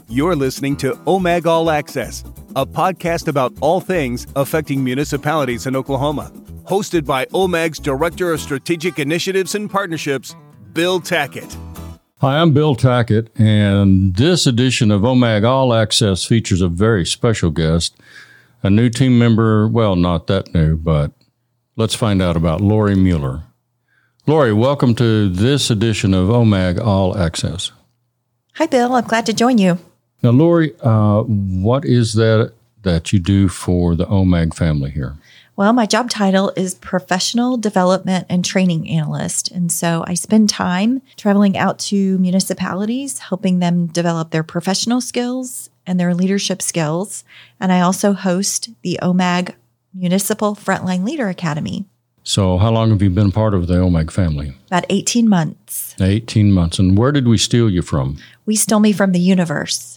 You're listening to OMAG All Access, a podcast about all things affecting municipalities in Oklahoma. Hosted by OMAG's Director of Strategic Initiatives and Partnerships, Bill Tackett. Hi, I'm Bill Tackett, and this edition of OMAG All Access features a very special guest, a new team member, well, not that new, but let's find out about Lori Mueller. Lori, welcome to this edition of OMAG All Access. Hi, Bill. I'm glad to join you. Now, Lori, what is that you do for the OMAG family here? Well, my job title is Professional Development and Training Analyst. And so I spend time traveling out to municipalities, helping them develop their professional skills and their leadership skills. And I also host the OMAG Municipal Frontline Leader Academy. So how long have you been part of the OMAG family? About 18 months. 18 months. And where did we steal you from? We stole me from the universe.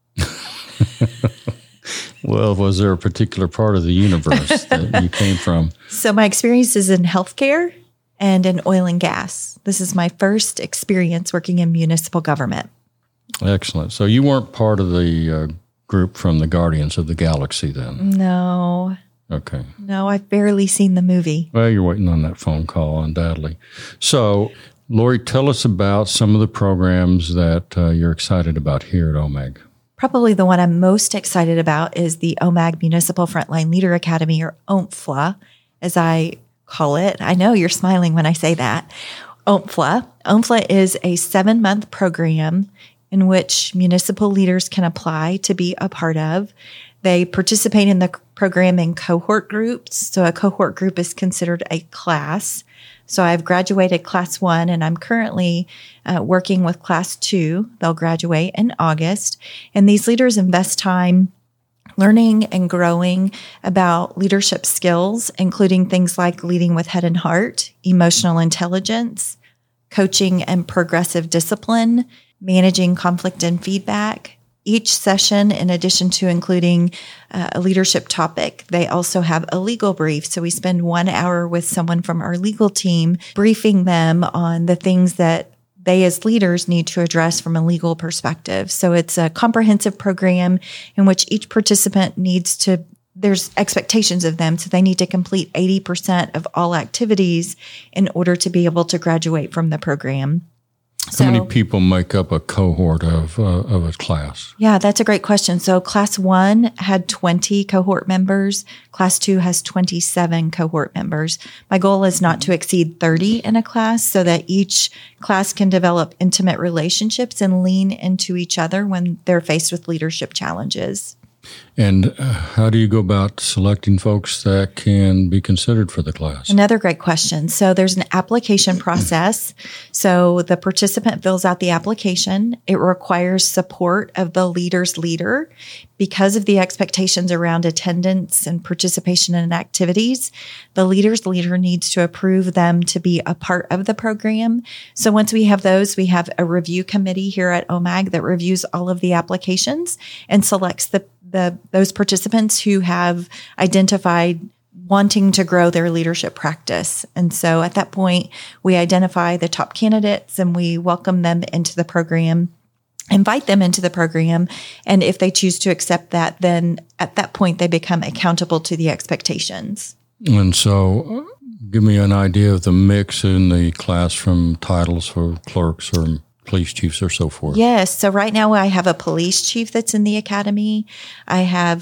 Well, was there a particular part of the universe that you came from? So my experience is in healthcare and in oil and gas. This is my first experience working in municipal government. Excellent. So you weren't part of the group from the Guardians of the Galaxy then? No. Okay. No, I've barely seen the movie. Well, you're waiting on that phone call, undoubtedly. So, Lori, tell us about some of the programs that you're excited about here at OMAG. Probably the one I'm most excited about is the OMAG Municipal Frontline Leader Academy, or OMFLA, as I call it. I know you're smiling when I say that. OMFLA. OMFLA is a 7-month program in which municipal leaders can apply to be a part of. They participate in the program in cohort groups. So a cohort group is considered a class. So I've graduated class 1 and I'm currently working with class 2. They'll graduate in August. And these leaders invest time learning and growing about leadership skills, including things like leading with head and heart, emotional intelligence, coaching and progressive discipline, managing conflict and feedback. Each session, in addition to including a leadership topic, they also have a legal brief. So we spend 1 hour with someone from our legal team, briefing them on the things that they as leaders need to address from a legal perspective. So it's a comprehensive program in which each participant there's expectations of them. So they need to complete 80% of all activities in order to be able to graduate from the program. How many people make up a cohort of a class? Yeah, that's a great question. So class 1 had 20 cohort members. Class 2 has 27 cohort members. My goal is not to exceed 30 in a class so that each class can develop intimate relationships and lean into each other when they're faced with leadership challenges. And how do you go about selecting folks that can be considered for the class? Another great question. So there's an application process. So the participant fills out the application. It requires support of the leader's leader. Because of the expectations around attendance and participation in activities, the leader's leader needs to approve them to be a part of the program. So once we have those, we have a review committee here at OMAG that reviews all of the applications and selects those participants who have identified wanting to grow their leadership practice. And so at that point, we identify the top candidates and we welcome them into the program, invite them into the program. And if they choose to accept that, then at that point, they become accountable to the expectations. And so give me an idea of the mix in the class from titles for clerks or police chiefs or so forth. Yes. So right now I have a police chief that's in the academy. I have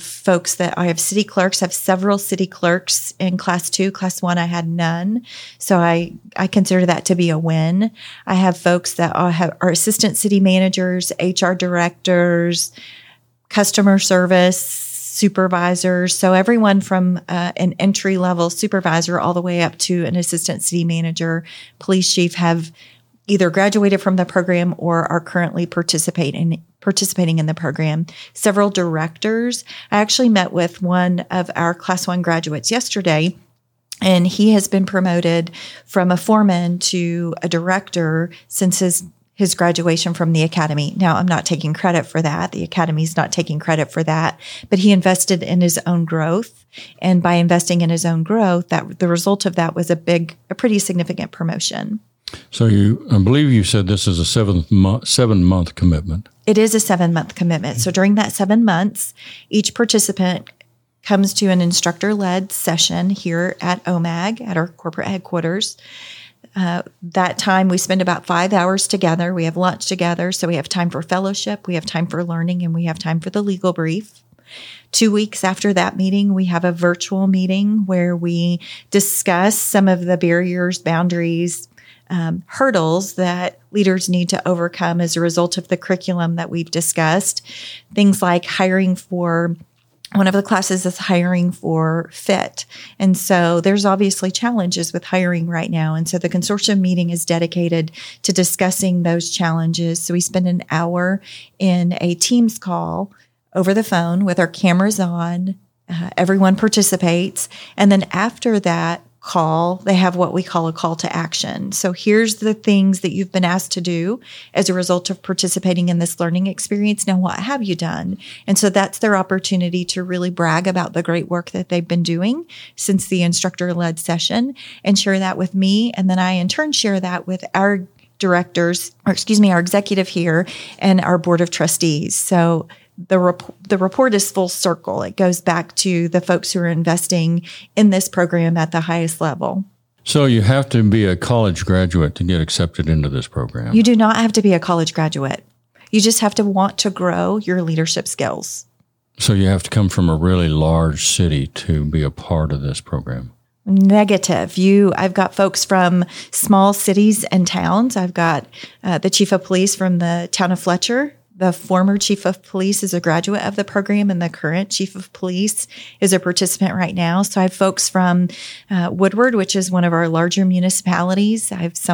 city clerks. I have several city clerks in class 2. Class 1, I had none. So I consider that to be a win. I have folks that are assistant city managers, HR directors, customer service supervisors. So everyone from an entry-level supervisor all the way up to an assistant city manager, police chief have either graduated from the program or are currently participating in the program. Several directors. I actually met with one of our class 1 graduates yesterday, and he has been promoted from a foreman to a director since his graduation from the academy. Now, I'm not taking credit for that. The academy's not taking credit for that, but he invested in his own growth. And by investing in his own growth, the result of that was a pretty significant promotion. So I believe you said this is a 7-month commitment. It is a 7-month commitment. So during that 7 months, each participant comes to an instructor-led session here at OMAG at our corporate headquarters. That time we spend about 5 hours together. We have lunch together. So we have time for fellowship, we have time for learning, and we have time for the legal brief. 2 weeks after that meeting, we have a virtual meeting where we discuss some of the barriers, boundaries, hurdles that leaders need to overcome as a result of the curriculum that we've discussed. Things like one of the classes is hiring for FIT. And so there's obviously challenges with hiring right now. And so the consortium meeting is dedicated to discussing those challenges. So we spend an hour in a Teams call over the phone with our cameras on. Everyone participates. And then after that call, they have what we call a call to action. So here's the things that you've been asked to do as a result of participating in this learning experience. Now, what have you done? And so that's their opportunity to really brag about the great work that they've been doing since the instructor-led session and share that with me. And then I, in turn, share that with our our executive here and our board of trustees. So the report is full circle. It goes back to the folks who are investing in this program at the highest level. So you have to be a college graduate to get accepted into this program. You do not have to be a college graduate. You just have to want to grow your leadership skills. So you have to come from a really large city to be a part of this program. Negative. I've got folks from small cities and towns. I've got the chief of police from the town of Fletcher. The former chief of police is a graduate of the program, and the current chief of police is a participant right now. So I have folks from Woodward, which is one of our larger municipalities. I have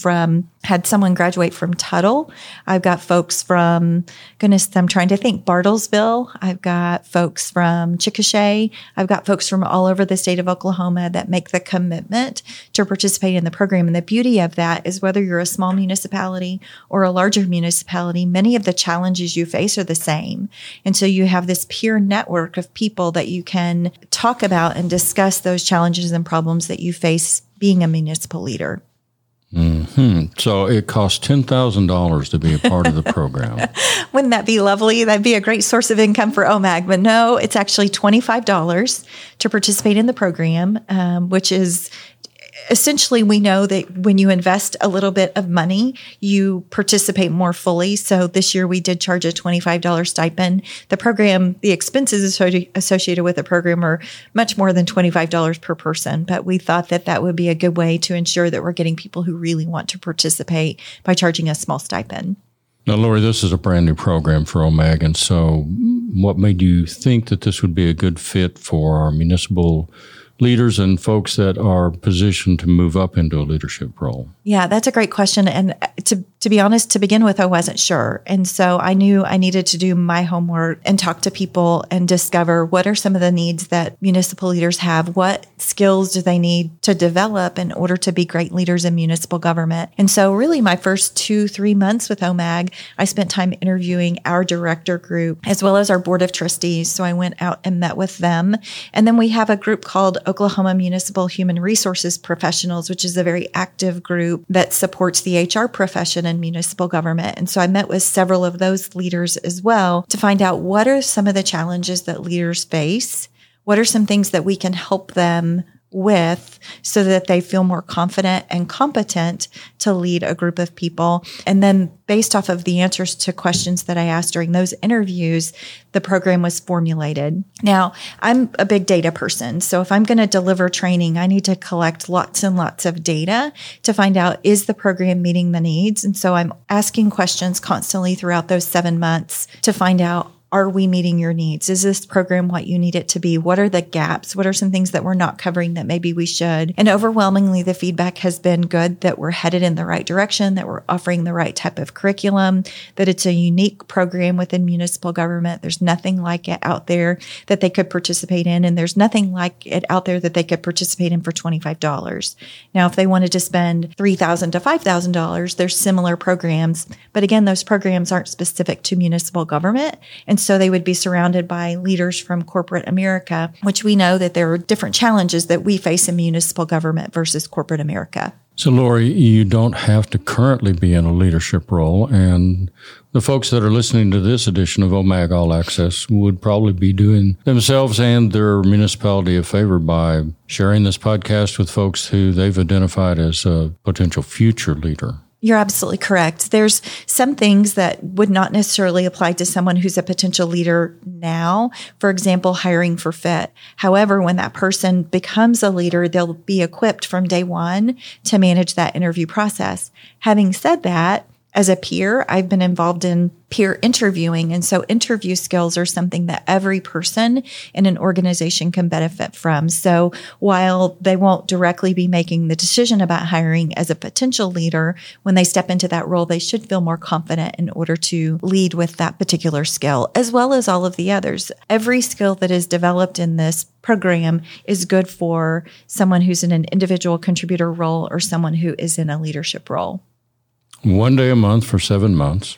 had someone graduate from Tuttle. I've got folks from, I'm trying to think, Bartlesville. I've got folks from Chickasha. I've got folks from all over the state of Oklahoma that make the commitment to participate in the program. And the beauty of that is whether you're a small municipality or a larger municipality, many of the challenges you face are the same. And so you have this peer network of people that you can talk about and discuss those challenges and problems that you face being a municipal leader. Mm-hmm. So it costs $10,000 to be a part of the program. Wouldn't that be lovely? That'd be a great source of income for OMAG. But no, it's actually $25 to participate in the program, which is essentially, we know that when you invest a little bit of money, you participate more fully. So this year we did charge a $25 stipend. The program, the expenses associated with the program are much more than $25 per person. But we thought that that would be a good way to ensure that we're getting people who really want to participate by charging a small stipend. Now, Lori, this is a brand new program for OMAG. And so what made you think that this would be a good fit for our municipal leaders and folks that are positioned to move up into a leadership role? Yeah, that's a great question. And to be honest, to begin with, I wasn't sure. And so I knew I needed to do my homework and talk to people and discover what are some of the needs that municipal leaders have. What skills do they need to develop in order to be great leaders in municipal government? And so really my first 2-3 months with OMAG, I spent time interviewing our director group as well as our board of trustees. So I went out and met with them. And then we have a group called Oklahoma Municipal Human Resources Professionals, which is a very active group that supports the HR profession in municipal government. And so I met with several of those leaders as well to find out what are some of the challenges that leaders face, what are some things that we can help them with so that they feel more confident and competent to lead a group of people. And then based off of the answers to questions that I asked during those interviews, the program was formulated. Now, I'm a big data person. So if I'm going to deliver training, I need to collect lots and lots of data to find out, is the program meeting the needs? And so I'm asking questions constantly throughout those 7 months to find out, are we meeting your needs? Is this program what you need it to be? What are the gaps? What are some things that we're not covering that maybe we should? And overwhelmingly, the feedback has been good, that we're headed in the right direction, that we're offering the right type of curriculum, that it's a unique program within municipal government. There's nothing like it out there that they could participate in. And there's nothing like it out there that they could participate in for $25. Now, if they wanted to spend $3,000 to $5,000, there's similar programs. But again, those programs aren't specific to municipal government. And so they would be surrounded by leaders from corporate America, which we know that there are different challenges that we face in municipal government versus corporate America. So, Lori, you don't have to currently be in a leadership role, and the folks that are listening to this edition of OMAG All Access would probably be doing themselves and their municipality a favor by sharing this podcast with folks who they've identified as a potential future leader. You're absolutely correct. There's some things that would not necessarily apply to someone who's a potential leader now. For example, hiring for fit. However, when that person becomes a leader, they'll be equipped from day one to manage that interview process. Having said that, as a peer, I've been involved in peer interviewing. And so interview skills are something that every person in an organization can benefit from. So while they won't directly be making the decision about hiring as a potential leader, when they step into that role, they should feel more confident in order to lead with that particular skill, as well as all of the others. Every skill that is developed in this program is good for someone who's in an individual contributor role or someone who is in a leadership role. 1 day a month for 7 months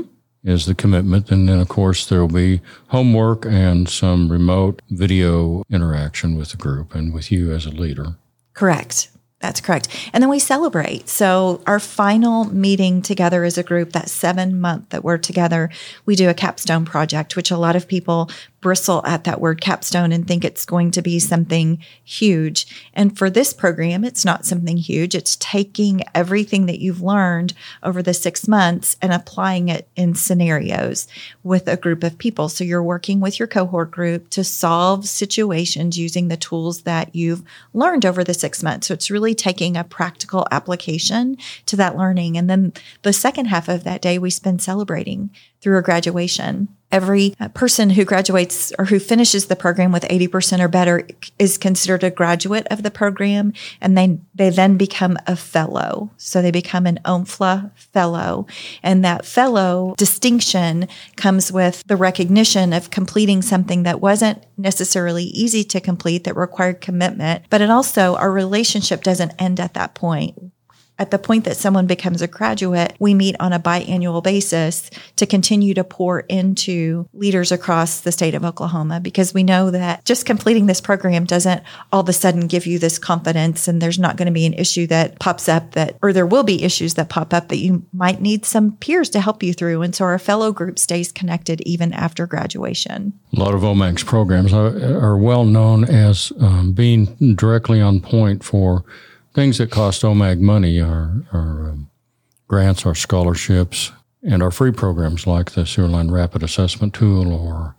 is the commitment. And then, of course, there will be homework and some remote video interaction with the group and with you as a leader. Correct. That's correct. And then we celebrate. So our final meeting together as a group, that 7 month that we're together, we do a capstone project, which a lot of people bristle at that word capstone and think it's going to be something huge. And for this program, it's not something huge. It's taking everything that you've learned over the 6 months and applying it in scenarios with a group of people. So you're working with your cohort group to solve situations using the tools that you've learned over the 6 months. So it's really taking a practical application to that learning. And then the second half of that day, we spend celebrating through a graduation. Every person who graduates or who finishes the program with 80% or better is considered a graduate of the program, and they then become a fellow. So they become an OMFLA fellow. And that fellow distinction comes with the recognition of completing something that wasn't necessarily easy to complete, that required commitment, but it also, our relationship doesn't end at that point. At the point that someone becomes a graduate, we meet on a biannual basis to continue to pour into leaders across the state of Oklahoma, because we know that just completing this program doesn't all of a sudden give you this confidence, and there's not going to be an issue that pops up or there will be issues that pop up that you might need some peers to help you through. And so our fellow group stays connected even after graduation. A lot of OMAG's programs are well known as being directly on point for things that cost OMAG money, are grants, our scholarships, and our free programs like the Sewer Line Rapid Assessment Tool or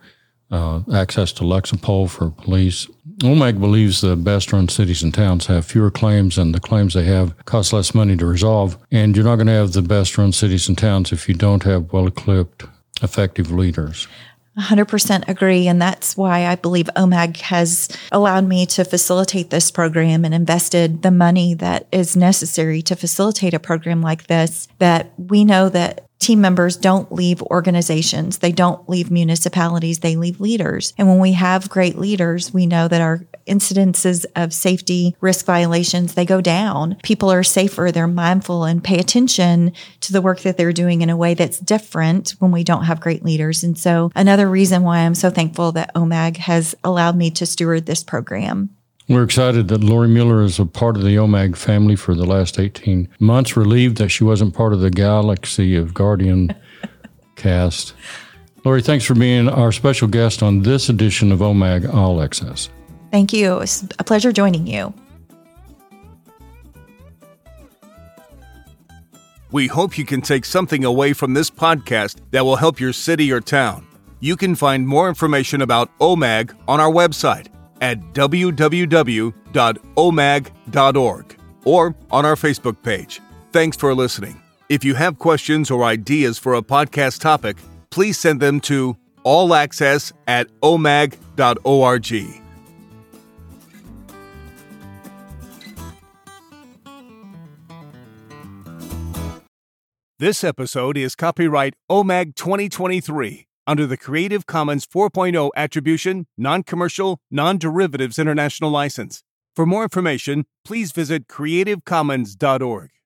access to Lexapol for police. OMAG believes the best-run cities and towns have fewer claims, and the claims they have cost less money to resolve. And you're not going to have the best-run cities and towns if you don't have well-equipped, effective leaders. 100% agree. And that's why I believe OMAG has allowed me to facilitate this program and invested the money that is necessary to facilitate a program like this, that we know that team members don't leave organizations. They don't leave municipalities. They leave leaders. And when we have great leaders, we know that our incidences of safety risk violations, they go down. People are safer. They're mindful and pay attention to the work that they're doing in a way that's different when we don't have great leaders. And so another reason why I'm so thankful that OMAG has allowed me to steward this program. We're excited that Lori Mueller is a part of the OMAG family for the last 18 months, relieved that she wasn't part of the Galaxy of Guardian cast. Lori, thanks for being our special guest on this edition of OMAG All Access. Thank you. It's a pleasure joining you. We hope you can take something away from this podcast that will help your city or town. You can find more information about OMAG on our website at www.omag.org or on our Facebook page. Thanks for listening. If you have questions or ideas for a podcast topic, please send them to allaccess@omag.org. This episode is copyright OMAG 2023 under the Creative Commons 4.0 Attribution, Non-Commercial, Non-Derivatives International License. For more information, please visit creativecommons.org.